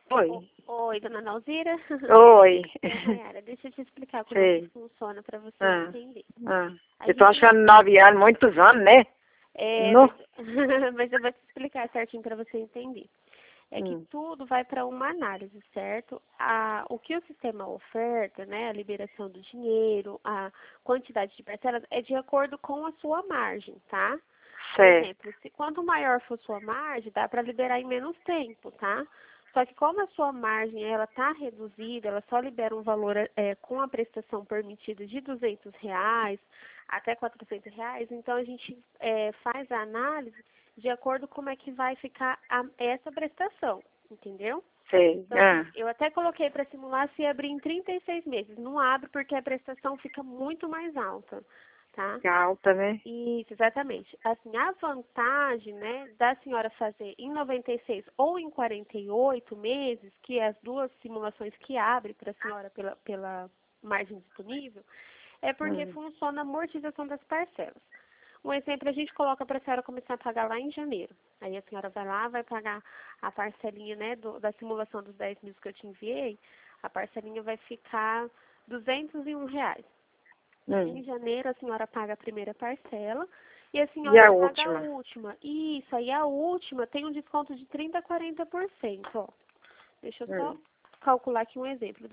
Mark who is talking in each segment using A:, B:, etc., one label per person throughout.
A: Oi.
B: Oi, dona Nalzira.
A: Oi.
B: Mayara, deixa eu te explicar como é que
A: Sei.
B: funciona para você
A: Ah,
B: entender.
A: ah.
B: A
A: Eu tô
B: gente,
A: achando 9 anos, muitos anos, né?
B: mas,
A: No.
B: mas eu vou te explicar certinho para você entender. É que
A: Hum.
B: tudo vai para uma análise, certo? O que o sistema oferta, né, a liberação do dinheiro, a quantidade de parcelas, é de acordo com a sua margem, tá? Por
A: Certo.
B: exemplo, se quanto maior for sua margem, dá para liberar em menos tempo, tá? Só que como a sua margem ela está reduzida, ela só libera um valor com a prestação permitida de R$ 200 até R$ 400, então a gente faz a análise de acordo com como é que vai ficar essa prestação, entendeu?
A: Sei.
B: Então, assim,
A: Ah.
B: eu até coloquei para simular se abrir em 36 meses. Não abre porque a prestação fica muito mais alta, tá?
A: Que alta, né?
B: Isso, exatamente. Assim, a vantagem, né, da senhora fazer em 96 ou em 48 meses, que é as duas simulações que abre para a senhora pela margem disponível, é porque
A: Hum.
B: funciona a amortização das parcelas. Um exemplo, a gente coloca para a senhora começar a pagar lá em janeiro. Aí a senhora vai lá, vai pagar a parcelinha, né, da simulação dos 10 mil que eu te enviei, a parcelinha vai ficar R$ 201. Em
A: Hum.
B: janeiro, a senhora paga a primeira parcela e a
A: E
B: senhora
A: a
B: paga a
A: última?
B: última. Isso, aí a última tem um desconto de 30% a 40%, ó. Deixa eu só
A: Hum.
B: calcular aqui um exemplo.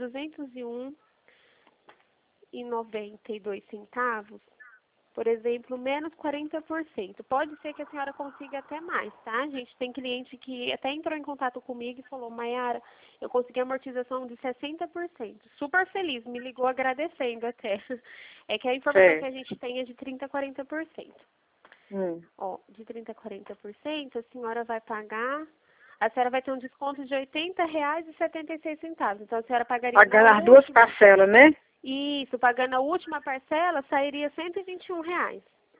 B: 201,92 centavos, por exemplo, menos 40%. Pode ser que a senhora consiga até mais, tá? A gente tem cliente que até entrou em contato comigo e falou, Mayara, eu consegui amortização de 60%. Super feliz, me ligou agradecendo até. É que a informação que a
A: Certo.
B: gente tem é de 30% a 40%.
A: Hum.
B: Ó, de 30% a 40%, a senhora vai pagar... A senhora vai ter um desconto de R$ 80,76. Então, a senhora pagaria na
A: Pagando as duas
B: última.
A: parcelas, né?
B: Isso, pagando a última parcela, sairia R$ 121.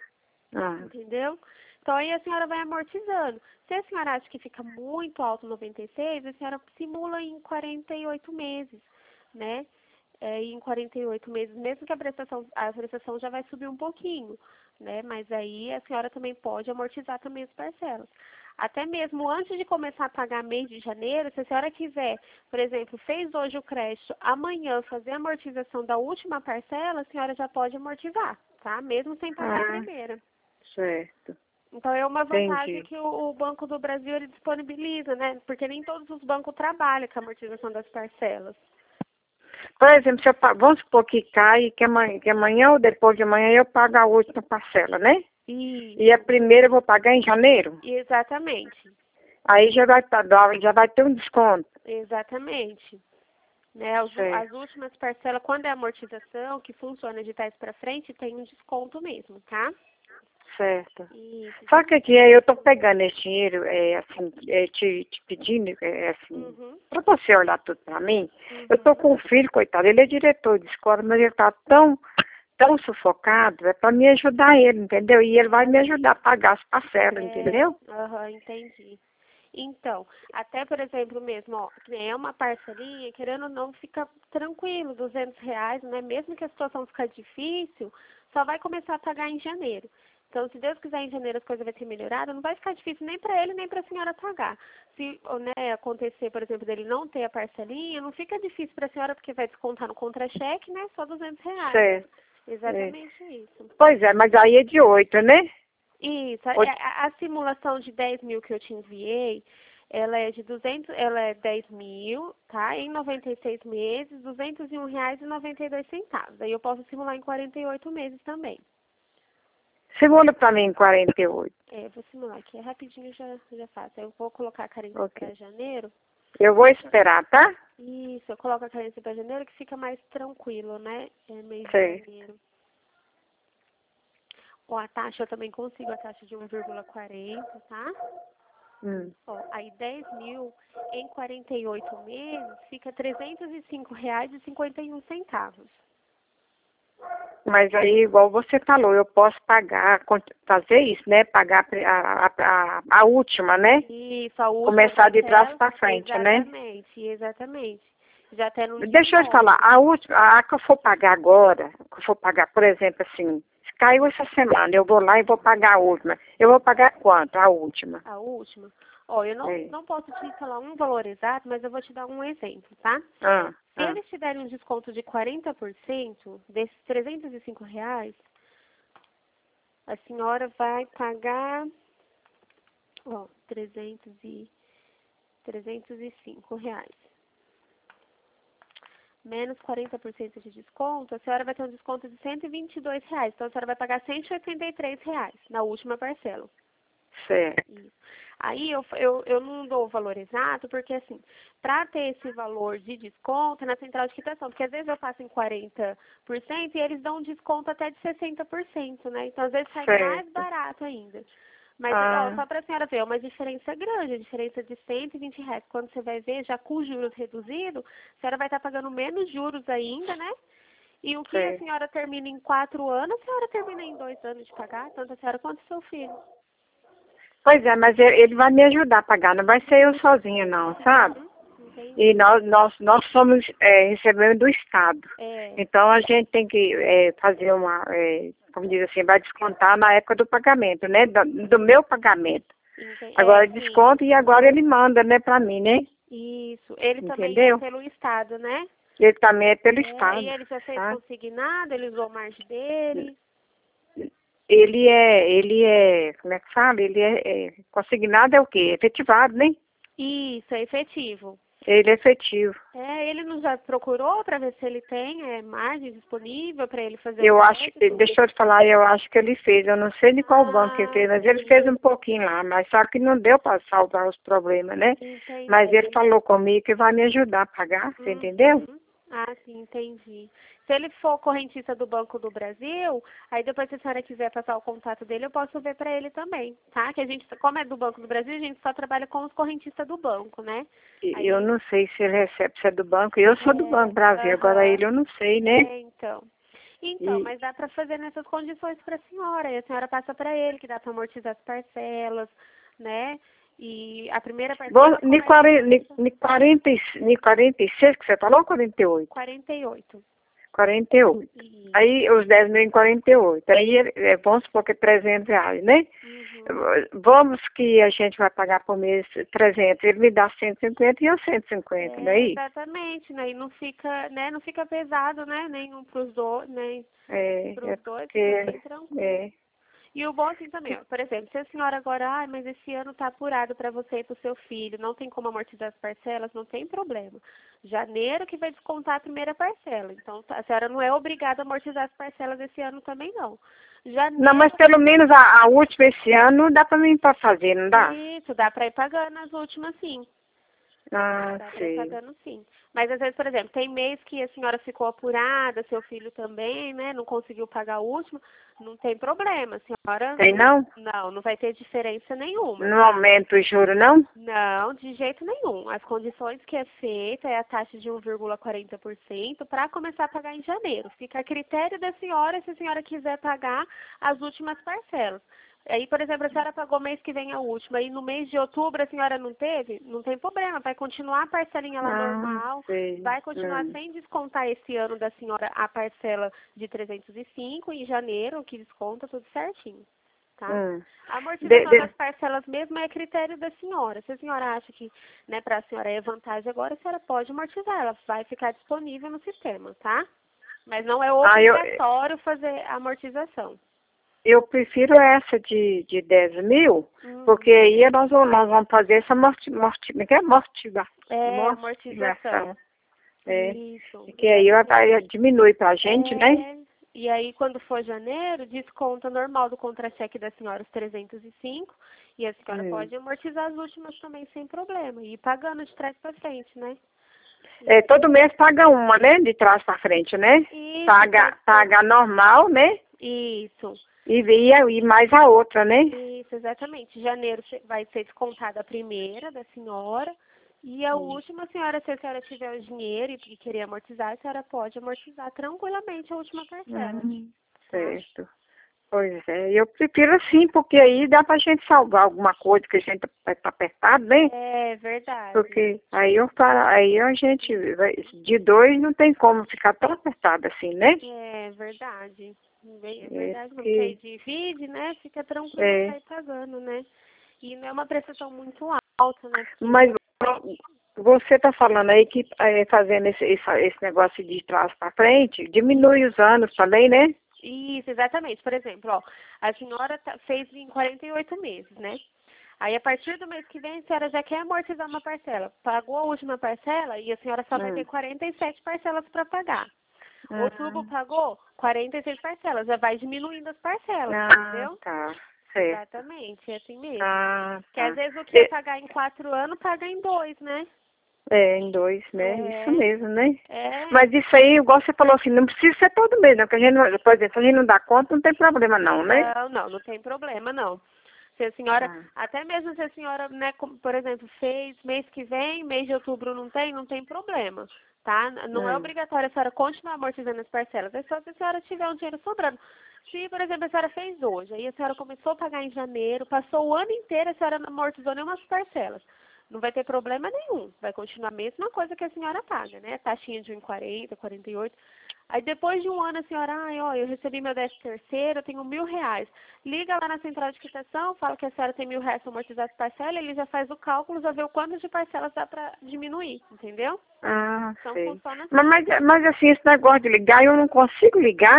A: Ah.
B: Entendeu? Então aí a senhora vai amortizando. Se a senhora acha que fica muito alto 96, a senhora simula em 48 meses, né? E em 48 meses, mesmo que a prestação já vai subir um pouquinho, né? Mas aí a senhora também pode amortizar também as parcelas. Até mesmo antes de começar a pagar mês de janeiro, se a senhora quiser, por exemplo, fez hoje o crédito, amanhã fazer a amortização da última parcela, a senhora já pode amortizar, tá? Mesmo sem pagar a
A: Ah,
B: primeira.
A: certo.
B: Então é uma vantagem
A: Entendi.
B: que o Banco do Brasil ele disponibiliza, né? Porque nem todos os bancos trabalham com a amortização das parcelas.
A: Por exemplo, se eu, vamos supor que cai, que amanhã ou depois de amanhã eu pago a última parcela, né? E a
B: Isso,
A: primeira eu vou pagar em janeiro?
B: exatamente,
A: Aí já vai ter um desconto.
B: exatamente. Né? As
A: Certo,
B: últimas parcelas, quando é amortização, que funciona de trás para frente, tem um desconto mesmo, tá?
A: certo.
B: Isso.
A: Sabe o que que é? Eu tô pegando esse dinheiro, assim, te pedindo, assim,
B: Uhum,
A: para você olhar tudo para mim. Eu tô
B: uhum.
A: com um filho, coitado, ele é diretor de escola, mas ele tá tão sufocado, é para me ajudar ele, entendeu? E ele vai
B: Ah,
A: me
B: sim.
A: ajudar a pagar as parcelas,
B: É,
A: entendeu?
B: aham, entendi. Então, até por exemplo mesmo, ó, que nem é uma parcelinha, querendo ou não, fica tranquilo, R$ 200, né? Mesmo que a situação ficar difícil, só vai começar a pagar em janeiro. Então, se Deus quiser, em janeiro as coisas vai ter melhorado, não vai ficar difícil nem para ele, nem para a senhora pagar. Se, né, acontecer, por exemplo, dele não ter a parcelinha, não fica difícil para a senhora, porque vai descontar no contra-cheque, né? Só R$ 200.
A: Certo. É.
B: Exatamente isso.
A: Pois é, mas aí é de 8, né?
B: Isso,
A: Oito.
B: a simulação de 10 mil que eu te enviei, ela é de 200, ela é 10 mil, tá? Em 96 meses, R$ 201,92. Aí eu posso simular em 48 meses também.
A: Segunda para mim, 48.
B: Vou simular aqui, é rapidinho já faço. Eu vou colocar a carência
A: Ok.
B: para janeiro.
A: Eu vou esperar, tá?
B: Isso, eu coloco a carência para janeiro que fica mais tranquilo, né? É mês de
A: Certo.
B: janeiro. Ó, a taxa eu também consigo a taxa de 1,40, tá?
A: Hum.
B: Ó, aí 10 mil em 48 meses fica R$ 305,51.
A: Mas aí, igual você falou, eu posso pagar, fazer isso, né? Pagar a última, né?
B: Isso, a última
A: Começar de trás
B: parcela,
A: para frente, né?
B: exatamente, exatamente. Já até num
A: Deixa eu te falar,
B: desconto.
A: a última, a que eu for pagar agora, que eu for pagar, por exemplo, assim, se caiu essa semana, eu vou lá e vou pagar a última. Eu vou pagar quanto? A última.
B: A última? Ó, eu não posso te falar um valor exato, mas eu vou te dar um exemplo, tá? Se eles te derem um desconto de 40% desses R$ 305, a senhora vai pagar, ó, 305 reais. Menos 40% de desconto, a senhora vai ter um desconto de R$ 122. Então, a senhora vai pagar R$ 183 na última parcela.
A: Certo.
B: Isso. Aí, eu não dou o valor exato, porque, assim, para ter esse valor de desconto na central de quitação, porque às vezes eu passo em 40% e eles dão um desconto até de 60%, né? Então, às vezes sai mais barato ainda. Mas, ó, só para a senhora ver, é uma diferença grande, a diferença de R$ 120. Quando você vai ver, já com juros reduzidos, a senhora vai estar pagando menos juros ainda, né? E o que a senhora termina em 4 anos, a senhora termina em 2 anos de pagar, tanto a senhora quanto o seu filho.
A: Pois é, mas ele vai me ajudar a pagar, não vai ser eu sozinha não, sabe? E nós somos, recebemos do Estado. Então a gente tem que fazer como diz assim, vai descontar na época do pagamento, né? Do meu pagamento. Agora desconto e agora ele manda, né, pra mim, né?
B: Isso. Ele também é pelo Estado, né?
A: Ele também é pelo Estado.
B: E ele já fez consignado, ele usou a margem dele?
A: Ele é, como é que fala? Ele consignado é o quê? Efetivado, né?
B: Isso, é efetivo.
A: Ele é efetivo.
B: Ele não já procurou para ver se ele tem margem disponível para ele fazer
A: eu acho, deixa eu te falar, eu acho que ele fez, eu não sei de qual banco ele fez, mas ele fez um pouquinho lá, mas só que não deu para salvar os problemas, né?
B: Entendi.
A: Mas ele falou comigo que vai me ajudar a pagar, você entendeu?
B: Sim, entendi. Se ele for correntista do Banco do Brasil, aí depois se a senhora quiser passar o contato dele, eu posso ver para ele também, tá? Que a gente, como é do Banco do Brasil, a gente só trabalha com os correntistas do banco, né? Aí,
A: eu não sei se ele recebe, se é do banco, eu sou do Banco Brasil, agora ele eu não sei, né?
B: Então, mas dá para fazer nessas condições para a senhora, e a senhora passa para ele, que dá para amortizar as parcelas, né? E a primeira parcela...
A: Em 46 que você falou ou 48?
B: 48.
A: 48. Aí os 10 mil em 48. Aí vamos supor que é R$ 300, né? Vamos que a gente vai pagar por mês 300. Ele me dá 150 e eu 150, não é isso?
B: Exatamente, né? E não fica, né? Não fica pesado, né? Nenhum pros dois, nem pros dois, fica bem tranquilo. E o bom assim também, ó, por exemplo, se a senhora agora, mas esse ano tá apurado para você e pro seu filho, não tem como amortizar as parcelas, não tem problema. Janeiro que vai descontar a primeira parcela. Então, a senhora não é obrigada a amortizar as parcelas esse ano também, não. Janeiro...
A: Não, mas pelo menos a última esse ano dá para mim fazer, não dá?
B: Isso, dá para ir pagando as últimas, sim. Dá para ir pagando, sim. Mas às vezes, por exemplo, tem mês que a senhora ficou apurada, seu filho também, né? Não conseguiu pagar o último, não tem problema, a senhora...
A: Tem não?
B: Não vai ter diferença nenhuma.
A: Não aumenta o juro, não?
B: Não, de jeito nenhum. As condições que é feita é a taxa de 1,40% para começar a pagar em janeiro. Fica a critério da senhora se a senhora quiser pagar as últimas parcelas. Aí, por exemplo, a senhora pagou mês que vem a última, e no mês de outubro a senhora não teve, não tem problema, vai continuar a parcelinha lá normal, vai continuar sem descontar esse ano da senhora a parcela de 305 em janeiro, que desconta tudo certinho, tá? A amortização das parcelas mesmo é critério da senhora. Se a senhora acha que, né, para a senhora é vantagem agora, a senhora pode amortizar, ela vai ficar disponível no sistema, tá? Mas não é obrigatório fazer a amortização.
A: Eu prefiro essa de 10 mil, porque aí nós vamos fazer essa amortização.
B: Isso.
A: Porque aí diminui pra gente, né?
B: E aí, quando for janeiro, desconta normal do contra-cheque da senhora os 305, e a senhora pode amortizar as últimas também sem problema, e ir pagando de trás para frente, né?
A: Todo mês paga uma, né? De trás para frente, né?
B: Isso,
A: paga normal, né?
B: Isso.
A: E mais a outra, né?
B: Isso, exatamente. Janeiro vai ser descontada a primeira da senhora, e a última, se a senhora tiver o dinheiro e querer amortizar, a senhora pode amortizar tranquilamente a última parcela.
A: Certo. Pois é, eu prefiro assim, porque aí dá pra gente salvar alguma coisa que a gente vai estar apertado, né?
B: É verdade.
A: Porque aí a gente, de dois não tem como ficar tão apertado assim, né?
B: É verdade. É verdade, porque aí divide, né? Fica tranquilo pra ir pagando, né? E não é uma prestação muito alta. alta, né?
A: Mas você está falando aí que fazendo esse negócio de trás para frente, diminui os anos também, né?
B: Isso, exatamente. Por exemplo, ó, a senhora fez em 48 meses, né? Aí, a partir do mês que vem, a senhora já quer amortizar uma parcela. Pagou a última parcela e a senhora só vai ter 47 parcelas para pagar. Outubro pagou 46 parcelas, já vai diminuindo as parcelas, entendeu?
A: Tá, certo.
B: Exatamente, é assim mesmo. Porque
A: Tá.
B: às vezes o que ia pagar em 4 anos, paga em 2, né?
A: Em 2, né? Isso mesmo, né?
B: É.
A: Mas isso aí, igual você falou assim, não precisa ser todo mês, não. Porque a gente, por exemplo, se a gente não dá conta, não tem problema não, né?
B: Não tem problema, não. Se a senhora, até mesmo se a senhora, né, por exemplo, fez mês que vem, mês de outubro não tem problema, tá? Não é obrigatório a senhora continuar amortizando as parcelas, é só se a senhora tiver um dinheiro sobrando. Se, por exemplo, a senhora fez hoje, aí a senhora começou a pagar em janeiro, passou o ano inteiro, a senhora não amortizou nenhuma parcelas. Não vai ter problema nenhum, vai continuar a mesma coisa que a senhora paga, né? Taxinha de 1,40, 48. Aí depois de um ano a senhora, eu recebi meu 13º, eu tenho R$1.000. Liga lá na central de quitação, fala que a senhora tem R$1.000 para amortizar as parcelas, ele já faz o cálculo, já vê o quanto de parcelas dá para diminuir, entendeu? Então
A: Sei.
B: funciona assim.
A: Mas assim, esse negócio de ligar, eu não consigo ligar,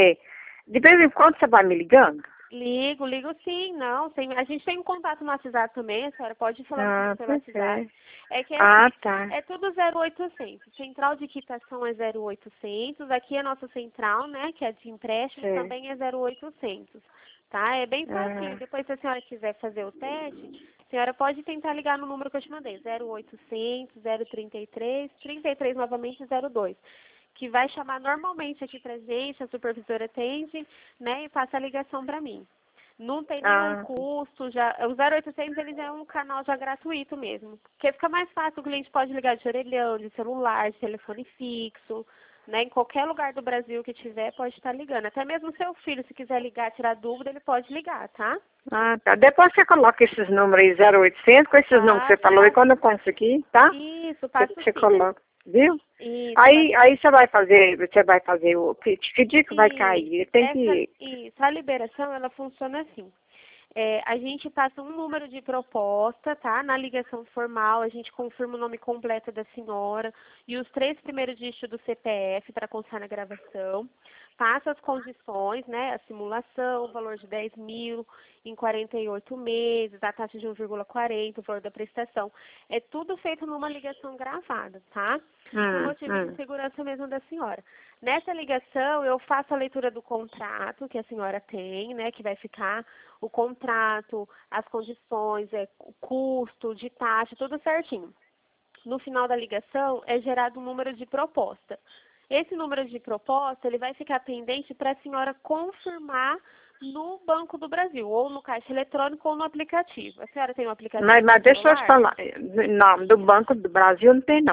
A: de vez em quando você vai me ligando?
B: Ligo sim, não. A gente tem um contato no WhatsApp também, a senhora pode falar pelo WhatsApp. É que assim,
A: Tá.
B: é tudo 0800. Central de quitação é 0800. Aqui é a nossa central, né, que é de empréstimo, também é 0800. Tá? É bem fácil. Depois, se a senhora quiser fazer o teste, a senhora pode tentar ligar no número que eu te mandei, 0800 033 33 novamente 02. Que vai chamar normalmente aqui pra gente, a supervisora atende, né, e passa a ligação para mim. Não tem nenhum custo, já, o 0800 ele já é um canal já gratuito mesmo, porque fica mais fácil, o cliente pode ligar de orelhão, de celular, de telefone fixo, né, em qualquer lugar do Brasil que tiver, pode estar ligando. Até mesmo seu filho, se quiser ligar, tirar dúvida, ele pode ligar, tá?
A: Tá. Depois você coloca esses números aí, 0800, com esses números que você falou, e quando eu conseguir, tá?
B: Isso, passa
A: Você
B: sim.
A: coloca, viu?
B: Isso,
A: Aí você vai fazer o que dia que vai cair? Tem que...
B: Isso, a liberação, ela funciona assim. A gente passa um número de proposta, tá? Na ligação formal, a gente confirma o nome completo da senhora e os 3 primeiros dígitos do CPF para constar na gravação. Passa as condições, né? A simulação, o valor de 10.000 em 48 meses, a taxa de 1,40, o valor da prestação. É tudo feito numa ligação gravada, tá? Por motivo de segurança mesmo da senhora. Nessa ligação, eu faço a leitura do contrato que a senhora tem, né? Que vai ficar o contrato, as condições, o custo de taxa, tudo certinho. No final da ligação, é gerado um número de proposta. Esse número de proposta, ele vai ficar pendente para a senhora confirmar no Banco do Brasil, ou no caixa eletrônico, ou no aplicativo. A senhora tem um aplicativo
A: Mas deixa eu te falar, não, do Banco do Brasil não tem não.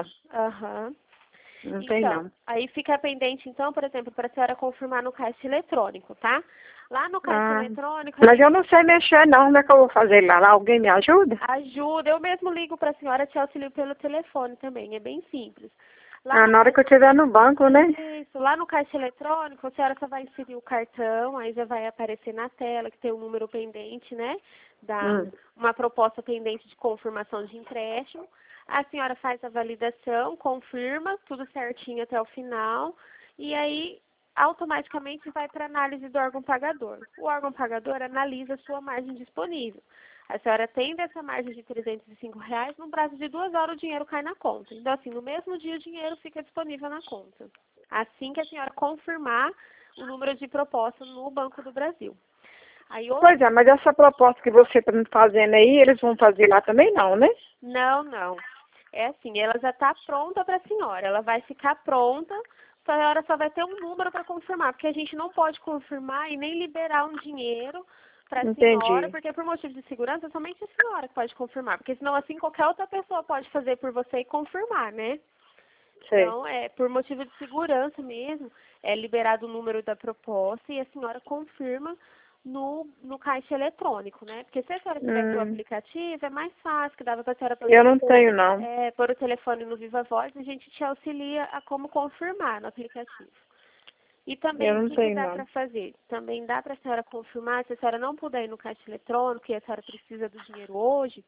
A: Não tem não.
B: Aí fica pendente, então, por exemplo, para a senhora confirmar no caixa eletrônico, tá? Lá no caixa eletrônico...
A: Mas eu não sei mexer não, como é que eu vou fazer lá? Alguém me ajuda?
B: Ajuda, eu mesmo ligo para a senhora, te auxilio pelo telefone também, é bem simples.
A: Na hora que eu estiver no banco, né?
B: Isso, lá no caixa eletrônico, a senhora só vai inserir o cartão, aí já vai aparecer na tela que tem um número pendente, né? Uma proposta pendente de confirmação de empréstimo. A senhora faz a validação, confirma, tudo certinho até o final, e aí automaticamente vai para análise do órgão pagador. O órgão pagador analisa a sua margem disponível. A senhora tem dessa margem de R$305, no prazo de 2 horas o dinheiro cai na conta. Então, assim, no mesmo dia o dinheiro fica disponível na conta. Assim que a senhora confirmar o número de proposta no Banco do Brasil.
A: Pois é, mas essa proposta que você está me fazendo aí, eles vão fazer lá também não, né?
B: Não. É assim, ela já está pronta para a senhora. Ela vai ficar pronta, a senhora só vai ter um número para confirmar, porque a gente não pode confirmar e nem liberar um dinheiro para a senhora, porque por motivo de segurança, somente a senhora que pode confirmar, porque senão assim qualquer outra pessoa pode fazer por você e confirmar, né? Então, por motivo de segurança mesmo, é liberado o número da proposta e a senhora confirma no caixa eletrônico, né? Porque se a senhora tivesse o aplicativo, é mais fácil, que dava para a senhora...
A: Eu não tenho, não.
B: Pôr o telefone no Viva Voz, a gente te auxilia a como confirmar no aplicativo. E também, o que dá para fazer? Também dá para a senhora confirmar, se a senhora não puder ir no caixa eletrônico e a senhora precisa do dinheiro hoje,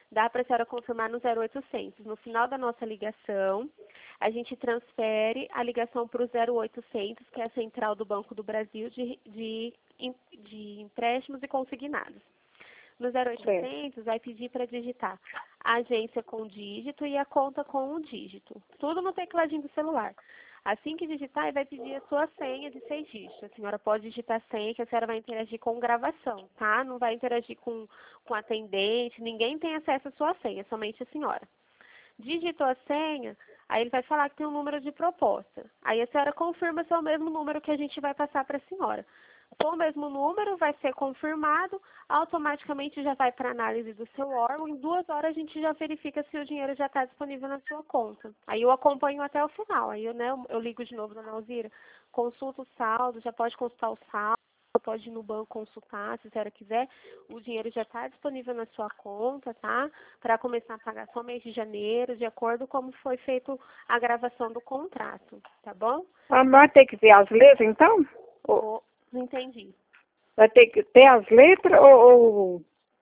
B: dá para a senhora confirmar no 0800. No final da nossa ligação, a gente transfere a ligação para o 0800, que é a central do Banco do Brasil de empréstimos e consignados. No 0800, vai pedir para digitar a agência com dígito e a conta com um dígito. Tudo no tecladinho do celular. Assim que digitar, vai pedir a sua senha de 6 dígitos. A senhora pode digitar a senha, que a senhora vai interagir com gravação, tá? Não vai interagir com atendente, ninguém tem acesso à sua senha, somente a senhora. Digitou a senha, aí ele vai falar que tem um número de proposta. Aí a senhora confirma se é o mesmo número que a gente vai passar para a senhora. Com o mesmo número, vai ser confirmado, automaticamente já vai para análise do seu órgão. Em 2 horas a gente já verifica se o dinheiro já está disponível na sua conta. Aí eu acompanho até o final. Aí eu ligo de novo, dona Alzira, consulta o saldo, já pode consultar o saldo, pode ir no banco consultar, se a senhora quiser. O dinheiro já está disponível na sua conta, tá? Para começar a pagar só mês de janeiro, de acordo com como foi feito a gravação do contrato, tá bom?
A: Vai ter que ver as letras, então?
B: Não entendi.
A: Vai ter que ter as letras ou...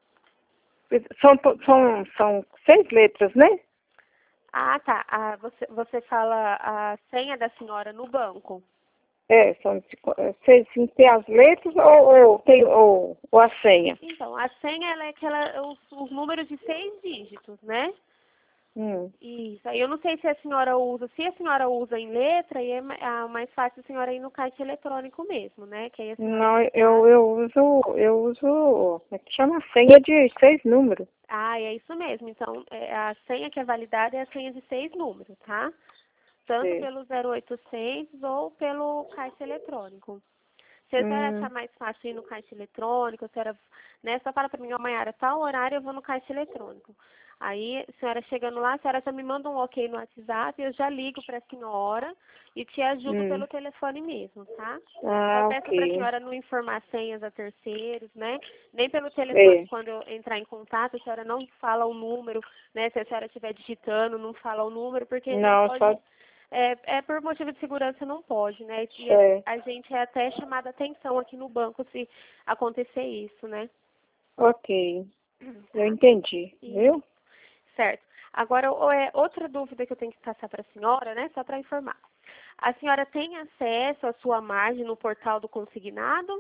A: São 6 letras, né?
B: Ah, tá. Você fala a senha da senhora no banco.
A: São 6, ter as letras ou a senha?
B: Então, a senha ela é os números de 6 dígitos, né? Isso. Aí eu não sei se a senhora usa. Se a senhora usa em letra, aí é mais fácil a senhora ir no caixa eletrônico mesmo, né? Que aí a senhora...
A: Não, eu uso, como é que chama? Senha de 6 números.
B: Ah, é isso mesmo. Então, a senha que é validada é a senha de 6 números, tá? Tanto pelo 0800 ou pelo caixa eletrônico. Se a senhora achar mais fácil ir no caixa eletrônico, a senhora, né, só fala para mim, Mayara, tal horário eu vou no caixa eletrônico. Aí, a senhora chegando lá, a senhora já me manda um ok no WhatsApp, eu já ligo para a senhora e te ajudo pelo telefone mesmo, tá? Só peço para a senhora não informar senhas a terceiros, né? Nem pelo telefone, quando eu entrar em contato, a senhora não fala o número, né? Se a senhora estiver digitando, não fala o número, porque não pode...
A: Só...
B: por motivo de segurança não pode, né? E a gente é até chamada atenção aqui no banco se acontecer isso, né?
A: Ok. Eu entendi, viu?
B: Certo. Agora, outra dúvida que eu tenho que passar para a senhora, né? Só para informar. A senhora tem acesso à sua margem no portal do consignado?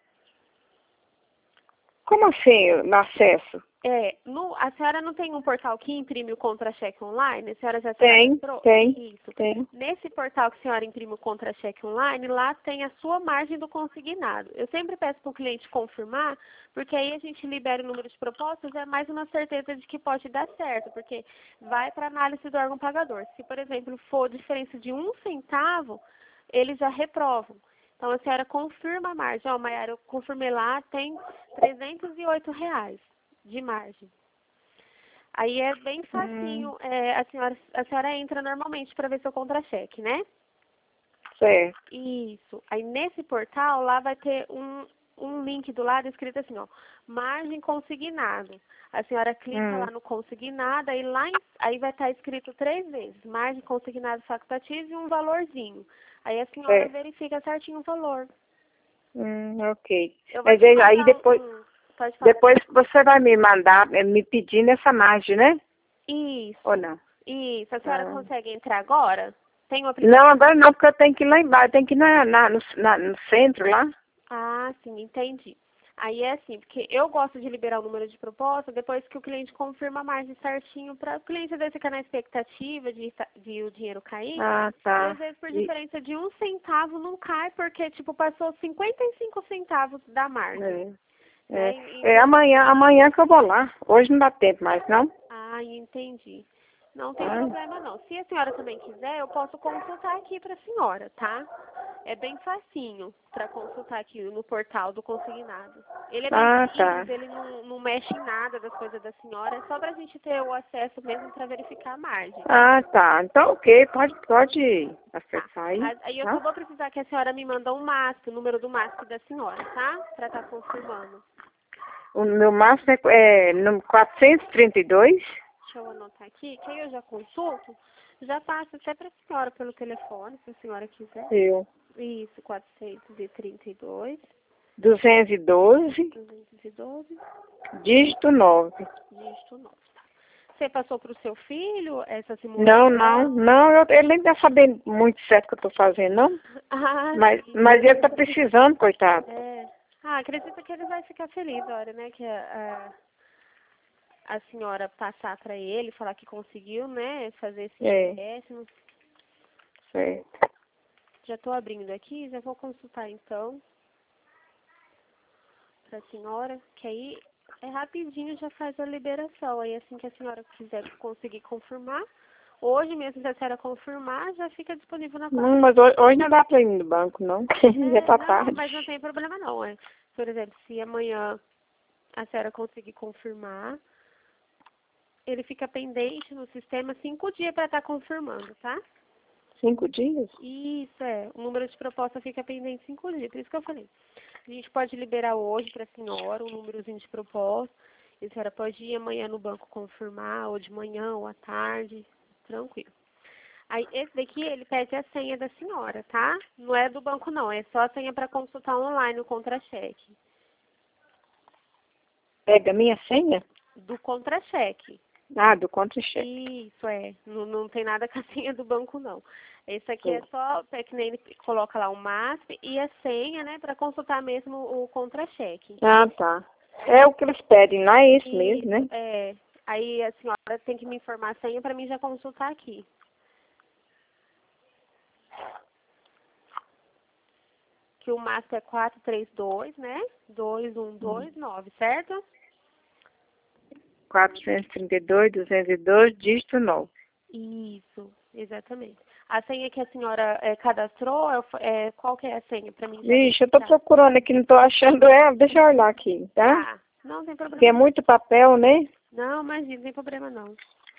A: Como assim, no acesso?
B: A senhora não tem um portal que imprime o contra-cheque online? A senhora já
A: Tem.
B: Isso. Nesse portal que a senhora imprime o contra-cheque online, lá tem a sua margem do consignado. Eu sempre peço para o cliente confirmar, porque aí a gente libera o número de propostas, é mais uma certeza de que pode dar certo, porque vai para análise do órgão pagador. Se, por exemplo, for diferença de 1 centavo, eles já reprovam. Então, a senhora confirma a margem. Mayara, eu confirmei lá, tem R$ 308 de margem. Aí é bem facinho. A senhora entra normalmente para ver seu contra-cheque, né?
A: Certo.
B: Isso. Aí nesse portal, lá vai ter um link do lado escrito assim, ó, margem consignado. A senhora clica lá no consignado, aí vai estar escrito 3 vezes, margem consignado facultativo e um valorzinho. Aí a senhora verifica certinho o valor.
A: Ok.
B: Mas
A: aí depois você vai me mandar, me pedindo essa margem, né?
B: Isso.
A: Ou não?
B: Isso. A senhora consegue entrar agora? Tem uma aplicação?
A: Não, agora não, porque eu tenho que ir lá embaixo, tenho que ir no centro lá.
B: Ah, sim, entendi. Aí é assim, porque eu gosto de liberar o número de proposta depois que o cliente confirma a margem certinho, para o cliente às vezes ficar na expectativa de o dinheiro cair.
A: Ah, tá.
B: E às vezes por diferença de 1 centavo não cai, porque tipo passou 55 centavos da margem.
A: Amanhã que eu vou lá. Hoje não dá tempo mais, não?
B: Ah, entendi. Não tem problema não. Se a senhora também quiser, eu posso consultar aqui para a senhora, tá? É bem facinho para consultar aqui no portal do consignado. Ele é bem simples, ele não mexe em nada das coisas da senhora, é só para a gente ter o acesso mesmo para verificar a margem.
A: Ah, tá. Então, ok, pode acessar aí.
B: Aí eu só vou precisar que a senhora me manda um MASP, o número do MASP da senhora, tá? Para estar confirmando.
A: O meu máximo é número 432.
B: Deixa eu anotar aqui, que aí eu já consulto, já passo até para a senhora pelo telefone, se a senhora quiser. Isso, 432.
A: 212.
B: 212.
A: Dígito 9.
B: Dígito 9, tá. você passou para o seu filho essa simulação?
A: Não, ele nem tá sabendo muito certo o que eu tô fazendo, não.
B: Ah,
A: Mas ele tá precisando, coitado.
B: Acredito que ele vai ficar feliz, olha, né, que a senhora passar para ele, falar que conseguiu, né, fazer esse empréstimo.
A: Certo.
B: Já estou abrindo aqui, já vou consultar então para a senhora, que aí é rapidinho, já faz a liberação. Aí assim que a senhora quiser conseguir confirmar, hoje mesmo se a senhora confirmar, já fica disponível na página.
A: Não, mas hoje não dá para ir no banco, não. Já tá tarde.
B: Mas não tem problema não. Por exemplo, se amanhã a senhora conseguir confirmar, ele fica pendente no sistema 5 dias para estar confirmando, tá?
A: 5 dias?
B: Isso, o número de proposta fica pendente 5 dias, por isso que eu falei. A gente pode liberar hoje para a senhora um númerozinho de proposta, e a senhora pode ir amanhã no banco confirmar, ou de manhã, ou à tarde, tranquilo. Aí, esse daqui, ele pede a senha da senhora, tá? Não é do banco, não, é só a senha para consultar online o contra-cheque.
A: Pega a minha senha?
B: Do contra-cheque.
A: Ah, do contra-cheque.
B: Isso, não tem nada com a senha do banco, não. Esse aqui é só, que nem ele coloca lá o MASP e a senha, né, para consultar mesmo o contra-cheque.
A: Ah, tá. É o que eles pedem lá, é isso mesmo, né?
B: Aí a senhora tem que me informar a senha para mim já consultar aqui. Que o MASP é 432, né? 2129, certo?
A: 432, 202, dígito 9.
B: Isso, exatamente. A senha que a senhora cadastrou, qual que é a senha para mim?
A: Vixe, eu tô procurando aqui, não tô achando ela. Deixa eu olhar aqui, tá?
B: Não tem problema.
A: Porque é muito papel, né?
B: Não, imagina, não tem problema não.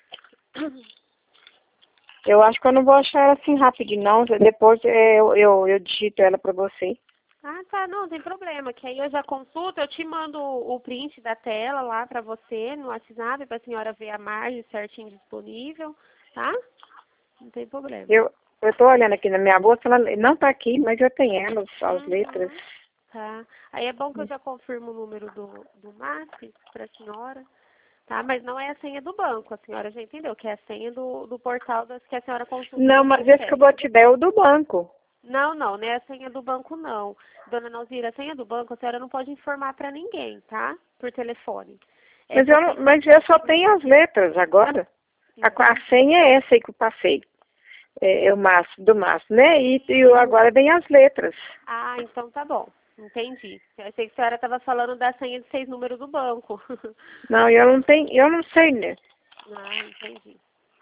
A: Eu acho que eu não vou achar ela assim rapidinho, não. Depois eu digito ela pra você.
B: Tá, não tem problema. Que aí eu já consulto, eu te mando o print da tela lá pra você no WhatsApp, pra senhora ver a margem certinho disponível, tá? Não tem problema.
A: Eu tô olhando aqui na minha bolsa, ela não tá aqui, mas eu tenho ela, as letras.
B: Tá. Aí é bom que eu já confirmo o número do MASP pra senhora, tá? Mas não é a senha do banco, a senhora já entendeu, que é a senha do portal que a senhora consulta.
A: Não, mas esse que eu vou te dar é o do banco.
B: Não é a senha do banco, não. Dona Nalzira, a senha do banco a senhora não pode informar para ninguém, tá? Por telefone.
A: Mas eu só tenho as letras agora. A senha é essa aí que eu passei. É o do Márcio, né? E agora vem as letras.
B: Ah, então tá bom. Entendi. Eu achei que a senhora estava falando da senha de 6 números do banco.
A: Não, eu não sei, né?
B: Entendi.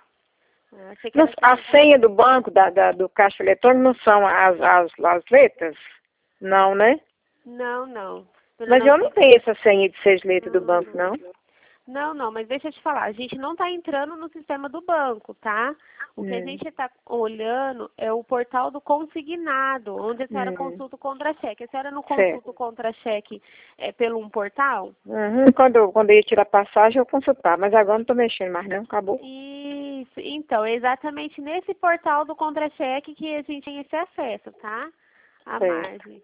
A: A senha do banco, do caixa eletrônico, não são as letras? Não, né?
B: Não.
A: Mas eu não tenho essa senha de 6 letras do banco, não.
B: Não, mas deixa eu te falar, a gente não está entrando no sistema do banco, tá? O que a gente está olhando é o portal do consignado, onde a senhora consulta o contra-cheque. A senhora não consulta o contra-cheque pelo um portal?
A: Quando eu ia tirar passagem, eu consultava, mas agora não estou mexendo mais não, acabou.
B: Isso, então, é exatamente nesse portal do contra-cheque que a gente tem esse acesso, tá? A margem.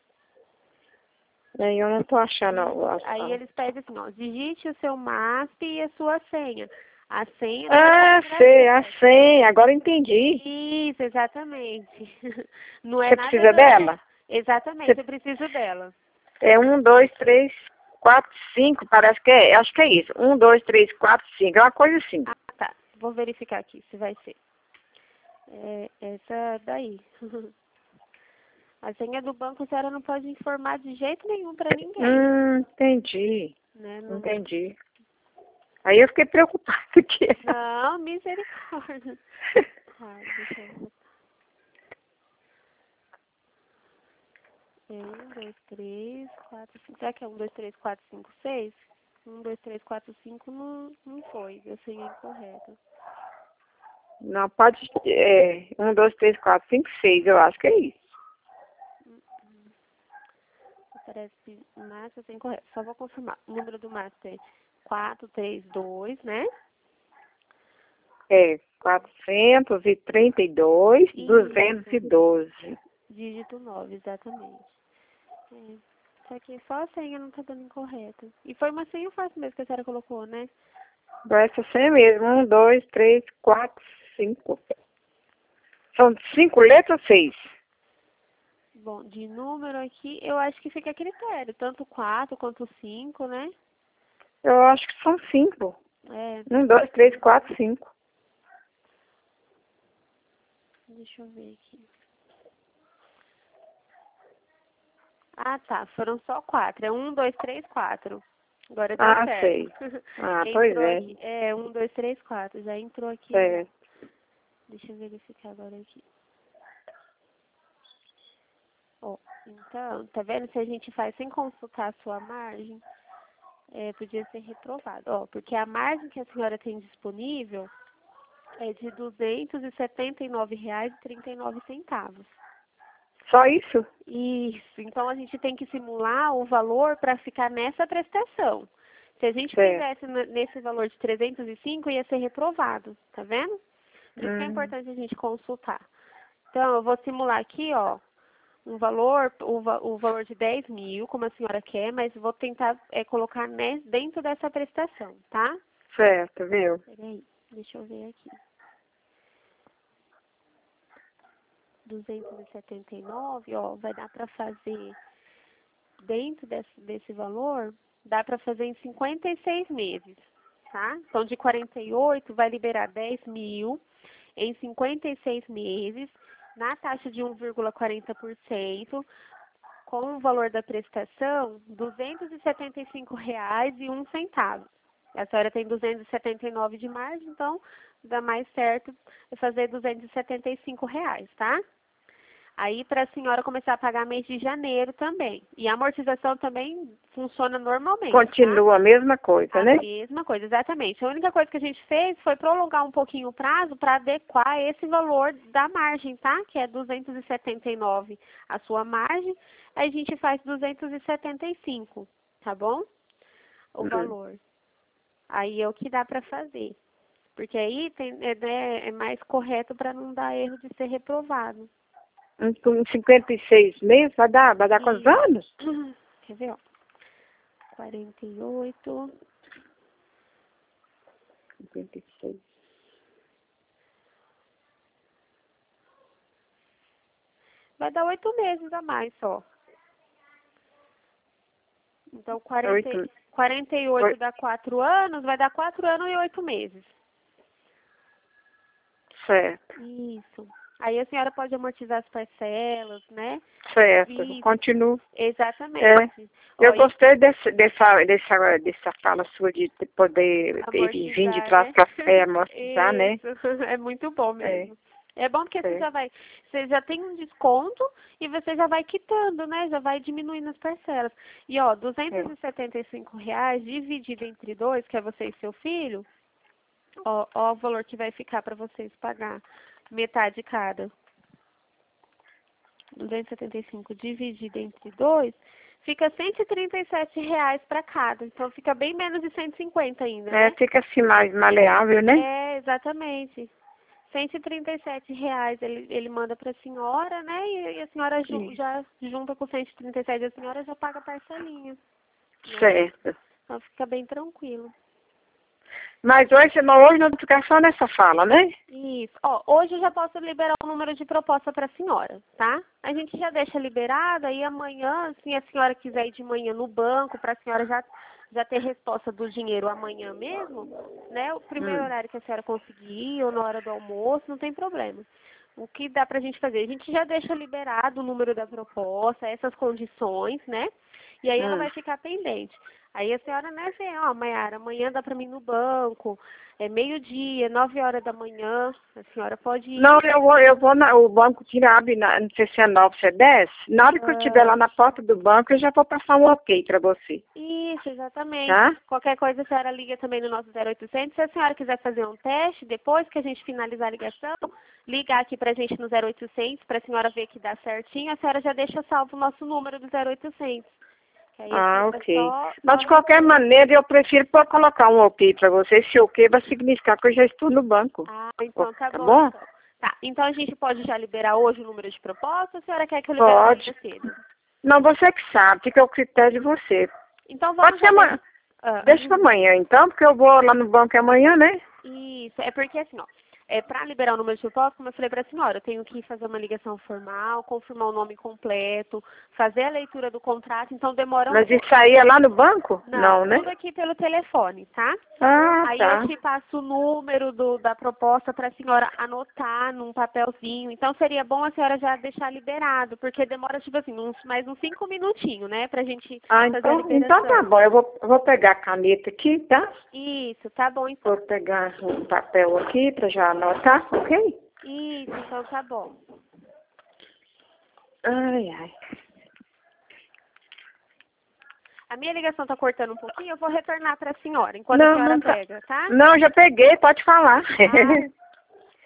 A: Eu não estou achando.
B: Aí eles pedem assim, ó, digite o seu MASP e a sua senha. A senha...
A: sei, a senha, agora entendi.
B: Isso, exatamente. Não é
A: você
B: nada
A: precisa dela?
B: Exatamente, eu preciso dela.
A: É 1, 2, 3, 4, 5, parece que é, acho que é isso. 1, 2, 3, 4, 5, é uma coisa assim.
B: Tá, vou verificar aqui se vai ser. Essa daí. A senha do banco a senhora não pode informar de jeito nenhum para ninguém.
A: Entendi.
B: Né?
A: Entendi. Aí eu fiquei preocupada aqui.
B: Não, misericórdia. Deixa eu ver. 1, 2, 3, 4, 5. Será que é 1, 2, 3, 4, 5, 6? 1, 2, 3, 4, 5 não foi. A senha incorreta.
A: Não, pode. 1, 2, 3, 4, 5, 6, eu acho que é isso.
B: Parece Márcia sem correto. Só vou confirmar. O número do Márcia é 432, né?
A: 432, 212.
B: Dígito 9, exatamente. Isso aqui é só a senha, não tá dando incorreta. E foi uma senha fácil mesmo que a senhora colocou, né?
A: Vai ser assim mesmo. 1, 2, 3, 4, 5. São 5 letras ou 6?
B: Bom, de número aqui, eu acho que fica a critério. Tanto 4 quanto 5, né?
A: Eu acho que são 5.
B: É,
A: 1, 2, 3, 4, 5.
B: deixa eu ver aqui. Ah, tá. Foram só 4. É 1, 2, 3, 4. Agora deu certo.
A: Sei. Pois
B: Entrou
A: é.
B: aqui. É, 1, 2, 3, 4. Já entrou aqui.
A: Certo.
B: Deixa eu verificar agora aqui. Ó, então, tá vendo? Se a gente faz sem consultar a sua margem, podia ser reprovado. Ó, porque a margem que a senhora tem disponível é de R$ 279,39.
A: Só isso?
B: Isso. Então, a gente tem que simular o valor para ficar nessa prestação. Se a gente
A: Certo.
B: fizesse nesse valor de 305, ia ser reprovado. Tá vendo? Por isso que é importante a gente consultar. Então, eu vou simular aqui, ó, um valor, o valor de 10 mil, como a senhora quer, mas vou tentar colocar dentro dessa prestação, tá?
A: Certo, viu?
B: Peraí, deixa eu ver aqui. 279, ó, vai dar para fazer, dentro desse valor, dá para fazer em 56 meses, tá? Então, de 48, vai liberar 10 mil em 56 meses, na taxa de 1,40%, com o valor da prestação, R$ 275,01. A senhora tem 279 de margem, então dá mais certo fazer R$ 275, tá? Aí, para a senhora começar a pagar mês de janeiro também. E a amortização também funciona normalmente,
A: Continua a mesma coisa,
B: tá?
A: né?
B: A mesma coisa, exatamente. A única coisa que a gente fez foi prolongar um pouquinho o prazo para adequar esse valor da margem, tá? Que é 279 a sua margem, aí a gente faz 275, tá bom? O valor. Aí é o que dá para fazer. Porque aí é mais correto para não dar erro de ser reprovado.
A: Em 56 meses, vai dar quantos anos?
B: Quer ver, ó? 48.
A: 56.
B: Vai dar 8 meses a mais só. Então, 48 dá 4 anos, vai dar 4 anos e 8 meses.
A: Certo.
B: Isso. Aí a senhora pode amortizar as parcelas, né?
A: Certo.
B: Isso.
A: Continuo.
B: Exatamente.
A: Eu
B: Ó,
A: gostei dessa fala sua de poder vir de
B: amortizar,
A: trás
B: né?
A: para amortizar, né?
B: Isso. É muito bom mesmo. É bom porque
A: É.
B: você já tem um desconto e você já vai quitando, né? Já vai diminuindo as parcelas. E ó, R$ 275 dividido entre 2, que é você e seu filho, ó o valor que vai ficar para vocês pagar. Metade cada. 275 dividido entre 2, fica R$ 137 para cada. Então, fica bem menos de 150 ainda, né?
A: Fica assim mais maleável, né?
B: Exatamente. R$ 137 ele manda para a senhora, né? E a senhora já junta com 137, a senhora já paga a parcelinha. Né?
A: Certo.
B: Então, fica bem tranquilo.
A: Mas hoje não fica só nessa fala, né?
B: Isso. Ó, hoje eu já posso liberar o número de proposta para a senhora, tá? A gente já deixa liberada e amanhã, se a senhora quiser ir de manhã no banco, para a senhora já ter resposta do dinheiro amanhã mesmo, né? O primeiro horário que a senhora conseguir ou na hora do almoço, não tem problema. O que dá pra gente fazer? A gente já deixa liberado o número da proposta, essas condições, né? E aí ela vai ficar pendente. Aí a senhora, né, vê, ó, Maiara, amanhã dá pra mim ir no banco, é meio-dia, 9 horas da manhã, a senhora pode ir.
A: Não, eu vou o banco que abre, não sei se é 9, se é 10. Na hora que eu estiver lá na porta do banco, eu já vou passar um ok para você.
B: Isso, exatamente.
A: Tá?
B: Qualquer coisa a senhora liga também no nosso 0800. Se a senhora quiser fazer um teste, depois que a gente finalizar a ligação, ligar aqui pra gente no 0800, pra senhora ver que dá certinho, a senhora já deixa salvo o nosso número do 0800.
A: Ok. Mas de qualquer maneira, eu prefiro colocar um ok para você. Esse ok vai significar que eu já estou no banco.
B: Então tá bom.
A: Bom?
B: Então. Tá, então a gente pode já liberar hoje o número de proposta ou a senhora quer que eu libere mais cedo?
A: Não, você que sabe, fica ao critério de você.
B: Então vamos
A: Pode ser amanhã. Deixa pra amanhã, então, porque eu vou lá no banco amanhã, né?
B: Isso, é porque assim, ó, para liberar o número de depósito, como eu falei para a senhora, eu tenho que fazer uma ligação formal, confirmar o nome completo, fazer a leitura do contrato, então demora um
A: Mas
B: pouco.
A: isso aí é lá no banco?
B: Não,
A: Né?
B: tudo aqui pelo telefone, tá? Aí
A: Tá.
B: eu te passo o número da proposta para a senhora anotar num papelzinho. Então seria bom a senhora já deixar liberado, porque demora, tipo assim, mais uns 5 minutinhos, né? Pra gente fazer a liberação.
A: Então tá bom, eu vou pegar a caneta aqui, tá?
B: Isso, tá bom então.
A: Vou pegar um papel aqui pra já anotar, ok?
B: Isso, então tá bom.
A: Ai.
B: A minha ligação tá cortando um pouquinho, eu vou retornar para a senhora, enquanto a senhora pega, tá?
A: Não, já peguei, pode falar.